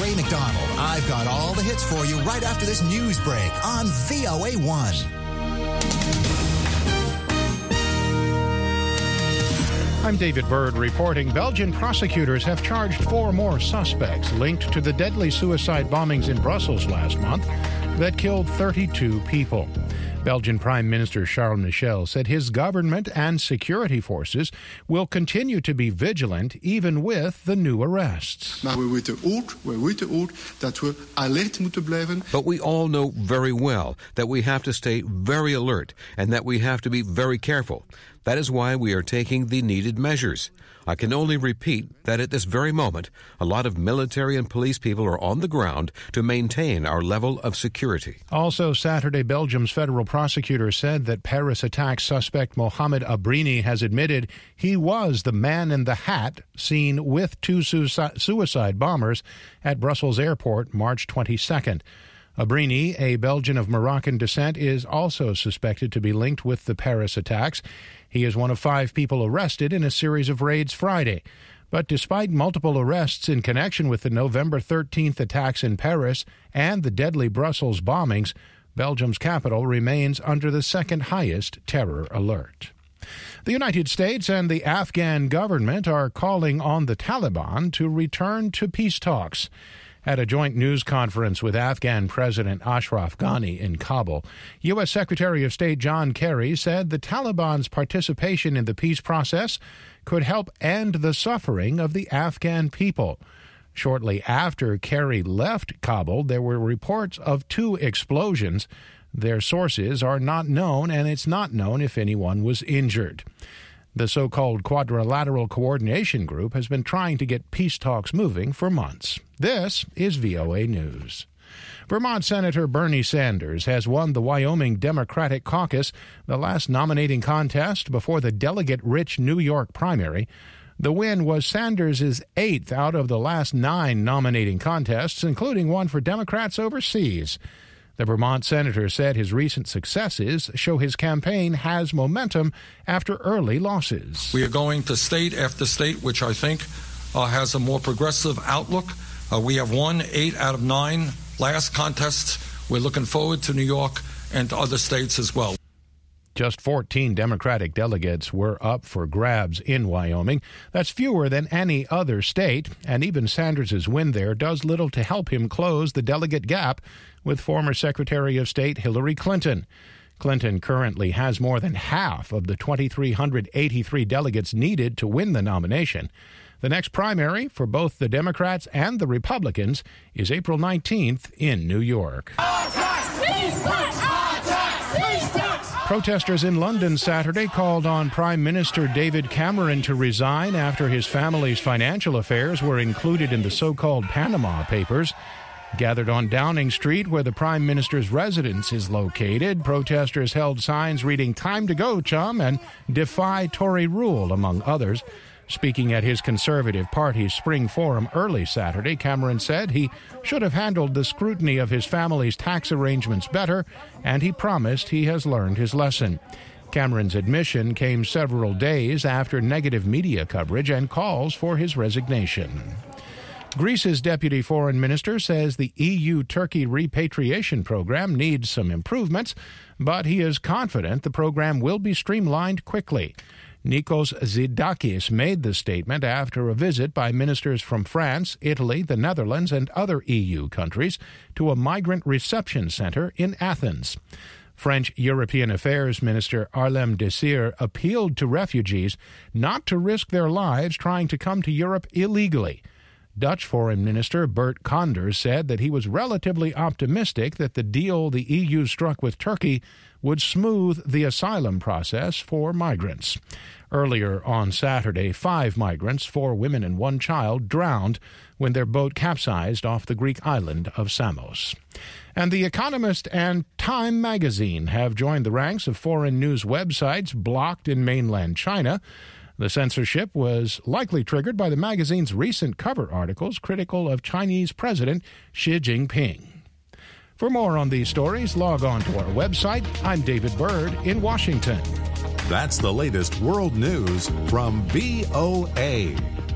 Ray McDonald. I've got all the hits for you right after this news break on VOA1. I'm David Byrd reporting Belgian prosecutors have charged 4 more suspects linked to the deadly suicide bombings in Brussels last month that killed 32 people. Belgian Prime Minister Charles Michel said his government and security forces will continue to be vigilant even with the new arrests. Maar we weten ook dat we alert moeten blijven. But we all know very well that we have to stay very alert and that we have to be very careful. That is why we are taking the needed measures. I can only repeat that at this very moment, a lot of military and police people are on the ground to maintain our level of security. Also Saturday, Belgium's federal prosecutor said that Paris attack suspect Mohamed Abrini has admitted he was the man in the hat seen with 2 suicide bombers at Brussels airport March 22nd. Abrini, a Belgian of Moroccan descent, is also suspected to be linked with the Paris attacks. He is one of 5 people arrested in a series of raids Friday. But despite multiple arrests in connection with the November 13th attacks in Paris and the deadly Brussels bombings, Belgium's capital remains under the second highest terror alert. The United States and the Afghan government are calling on the Taliban to return to peace talks. At a joint news conference with Afghan President Ashraf Ghani in Kabul, U.S. Secretary of State John Kerry said the Taliban's participation in the peace process could help end the suffering of the Afghan people. Shortly after Kerry left Kabul, there were reports of 2 explosions. Their sources are not known, and it's not known if anyone was injured. The so-called Quadrilateral Coordination Group has been trying to get peace talks moving for months. This is VOA News. Vermont Senator Bernie Sanders has won the Wyoming Democratic Caucus, the last nominating contest before the delegate-rich New York primary. The win was Sanders' 8th out of the last 9 nominating contests, including one for Democrats overseas. The Vermont senator said his recent successes show his campaign has momentum after early losses. We are going to state after state, which I think has a more progressive outlook. We have won 8 out of 9 last contests. We're looking forward to New York and to other states as well. Just 14 Democratic delegates were up for grabs in Wyoming. That's fewer than any other state, and even Sanders' win there does little to help him close the delegate gap with former Secretary of State Hillary Clinton. Clinton currently has more than half of the 2,383 delegates needed to win the nomination. The next primary for both the Democrats and the Republicans is April 19th in New York. Protesters in London Saturday called on Prime Minister David Cameron to resign after his family's financial affairs were included in the so-called Panama Papers. Gathered on Downing Street, where the Prime Minister's residence is located, protesters held signs reading "Time to go, chum" and "Defy Tory rule," among others. Speaking at his Conservative Party's Spring Forum early Saturday, Cameron said he should have handled the scrutiny of his family's tax arrangements better, and he promised he has learned his lesson. Cameron's admission came several days after negative media coverage and calls for his resignation. Greece's deputy foreign minister says the EU-Turkey repatriation program needs some improvements, but he is confident the program will be streamlined quickly. Nikos Zidakis made the statement after a visit by ministers from France, Italy, the Netherlands, and other EU countries to a migrant reception center in Athens. French European Affairs Minister Arlem Désir appealed to refugees not to risk their lives trying to come to Europe illegally. Dutch Foreign Minister Bert Koenders said that he was relatively optimistic that the deal the EU struck with Turkey would smooth the asylum process for migrants. Earlier on Saturday, 5 migrants, 4 women and 1 child, drowned when their boat capsized off the Greek island of Samos. And The Economist and Time magazine have joined the ranks of foreign news websites blocked in mainland China. The censorship was likely triggered by the magazine's recent cover articles critical of Chinese President Xi Jinping. For more on these stories, log on to our website. I'm David Byrd in Washington. That's the latest world news from VOA.